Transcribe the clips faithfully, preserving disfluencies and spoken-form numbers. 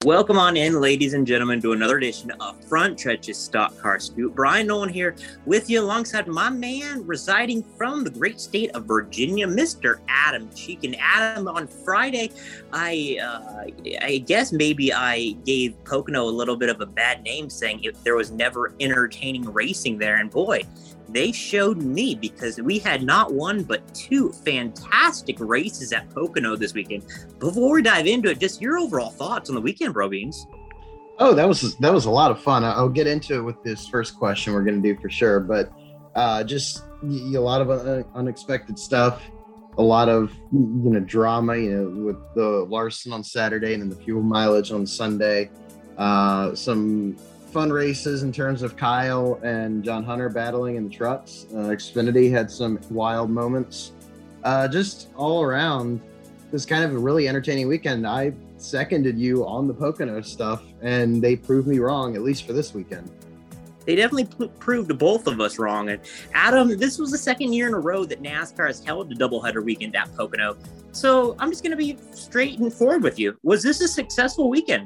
Welcome on in, ladies and gentlemen, to another edition of Front Stretch's Stock Car Scoop. Brian Nolan here with you alongside my man residing from the great state of Virginia, Mister Adam Cheek. And Adam, on Friday, I uh, I guess maybe I gave Pocono a little bit of a bad name, saying if there was never entertaining racing there. And boy, they showed me, because we had not one but two fantastic races at Pocono this weekend. Before we dive into it, just your overall thoughts on the weekend, Bro Beans. Oh, that was that was a lot of fun. I'll get into it with this first question we're going to do for sure, but uh, just y- a lot of uh, unexpected stuff, a lot of you know drama, you know, with the Larson on Saturday and then the fuel mileage on Sunday. Uh, some fun races in terms of Kyle and John Hunter battling in the trucks. Uh, Xfinity had some wild moments. Uh, just all around, it was kind of a really entertaining weekend. I seconded you on the Pocono stuff, and they proved me wrong, at least for this weekend. They definitely p- proved both of us wrong. And Adam, this was the second year in a row that NASCAR has held a doubleheader weekend at Pocono. So I'm just going to be straight and forward with you. Was this a successful weekend?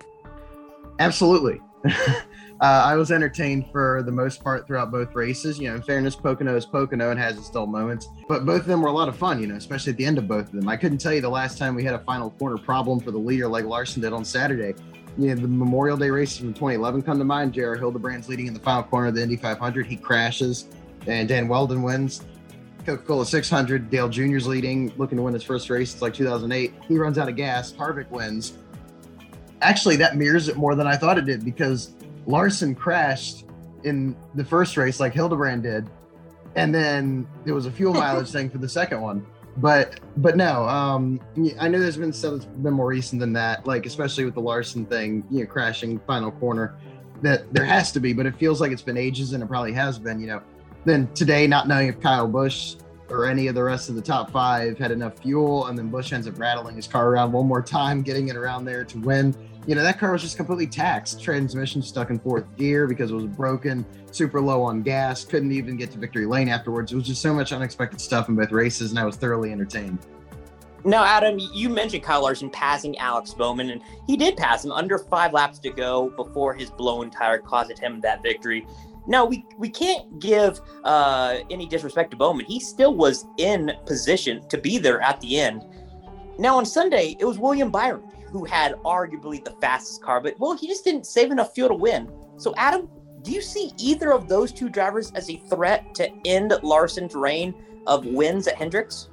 Absolutely. uh, I was entertained for the most part throughout both races. You know, in fairness, Pocono is Pocono and has its dull moments, but both of them were a lot of fun, you know, especially at the end of both of them. I couldn't tell you the last time we had a final corner problem for the leader like Larson did on Saturday. You know, the Memorial Day races from twenty eleven come to mind. J R Hildebrand's leading in the final corner of the Indy five hundred. He crashes, and Dan Weldon wins. Coca-Cola six hundred, Dale Junior's leading, looking to win his first race. It's like two thousand eight. He runs out of gas. Harvick wins. Actually, that mirrors it more than I thought it did, because Larson crashed in the first race like Hildebrand did, and then there was a fuel mileage thing for the second one. But but no, um, I know there's been stuff that's been more recent than that, like especially with the Larson thing, you know, crashing final corner, that there has to be, but it feels like it's been ages, and it probably has been, you know. Then today, not knowing if Kyle Busch or any of the rest of the top five had enough fuel, and then Busch ends up rattling his car around one more time, getting it around there to win. You know, that car was just completely taxed. Transmission stuck in fourth gear because it was broken, super low on gas, couldn't even get to victory lane afterwards. It was just so much unexpected stuff in both races, and I was thoroughly entertained. Now, Adam, you mentioned Kyle Larson passing Alex Bowman, and he did pass him under five laps to go before his blown tire caused him that victory. Now, we, we can't give uh, any disrespect to Bowman. He still was in position to be there at the end. Now, on Sunday, it was William Byron who had arguably the fastest car, but, well, he just didn't save enough fuel to win. So, Adam, do you see either of those two drivers as a threat to end Larson's reign of wins at Hendricks?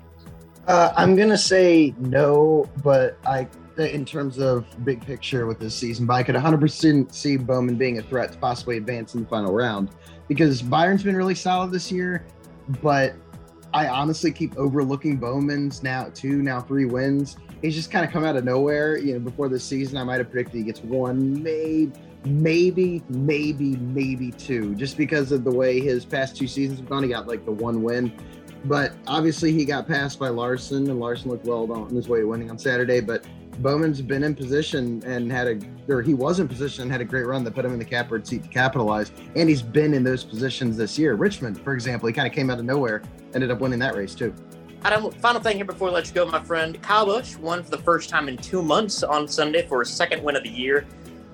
Uh, I'm going to say no, but I, in terms of big picture with this season, but I could one hundred percent see Bowman being a threat to possibly advance in the final round, because Byron's been really solid this year, but I honestly keep overlooking Bowman's now two, now three wins. He's just kind of come out of nowhere. You know, before this season, I might have predicted he gets one, maybe, maybe, maybe, maybe two, just because of the way his past two seasons have gone. He got like the one win, but obviously he got passed by Larson, and Larson looked well on his way to winning on Saturday. But Bowman's been in position and had a, or he was in position and had a great run that put him in the catbird seat to capitalize. And he's been in those positions this year. Richmond, for example, he kind of came out of nowhere, ended up winning that race too. Adam, final thing here before we let you go, my friend. Kyle Busch won for the first time in two months on Sunday for his second win of the year.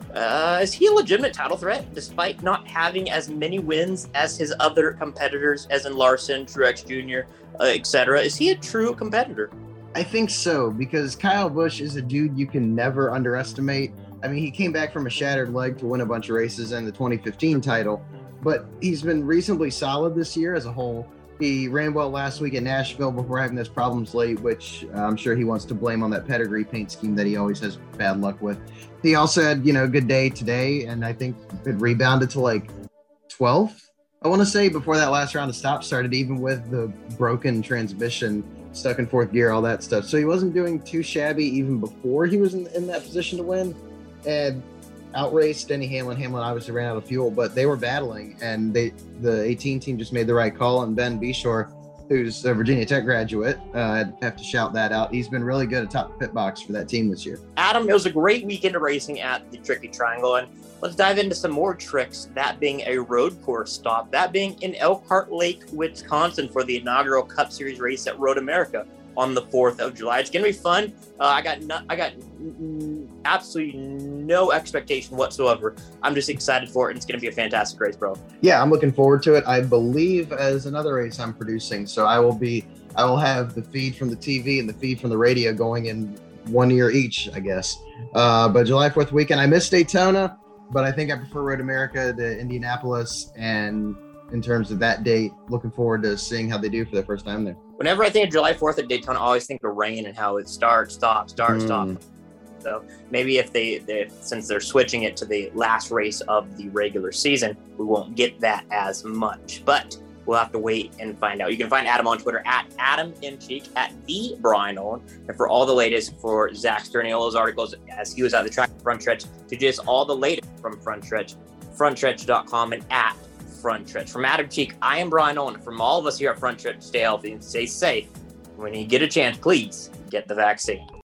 Uh, is he a legitimate title threat, despite not having as many wins as his other competitors, as in Larson, Truex Junior, uh, et cetera? Is he a true competitor? I think so, because Kyle Busch is a dude you can never underestimate. I mean, he came back from a shattered leg to win a bunch of races and the twenty fifteen title, but he's been reasonably solid this year as a whole. He ran well last week at Nashville before having those problems late, which I'm sure he wants to blame on that pedigree paint scheme that he always has bad luck with. He also had, you know, a good day today, and I think it rebounded to like twelfth, I want to say, before that last round of stops started, even with the broken transmission, stuck in fourth gear, all that stuff. So he wasn't doing too shabby even before he was in, in that position to win, and outraced Denny Hamlin. Hamlin obviously ran out of fuel, but they were battling, and they the eighteen team just made the right call. And Ben Beshore, who's a Virginia Tech graduate, uh, I'd have to shout that out. He's been really good at top the pit box for that team this year. Adam, it was a great weekend of racing at the Tricky Triangle, and let's dive into some more tricks, that being a road course stop, that being in Elkhart Lake, Wisconsin, for the inaugural Cup Series race at Road America on the fourth of July. It's going to be fun. Uh, I got I got absolutely no expectation whatsoever. I'm just excited for it, and it's going to be a fantastic race, bro. Yeah, I'm looking forward to it. I believe as another race I'm producing, so I will be, I will have the feed from the T V and the feed from the radio going in one ear each, I guess. Uh, but July fourth weekend, I missed Daytona, but I think I prefer Road America to Indianapolis, and in terms of that date, looking forward to seeing how they do for the first time there. Whenever I think of July fourth at Daytona, I always think of rain and how it starts, stops, starts, Mm. stops. So maybe if they, they, since they're switching it to the last race of the regular season, we won't get that as much. But we'll have to wait and find out. You can find Adam on Twitter at Adam M. Cheek, at the Brian Nolan. And for all the latest for Zach Sterniolo's articles as he was at the track Front Stretch, to just all the latest from Front Stretch, front stretch dot com and at Front Stretch. From Adam Cheek, I am Brian Nolan. From all of us here at Front Stretch, stay healthy and stay safe. When you get a chance, please get the vaccine.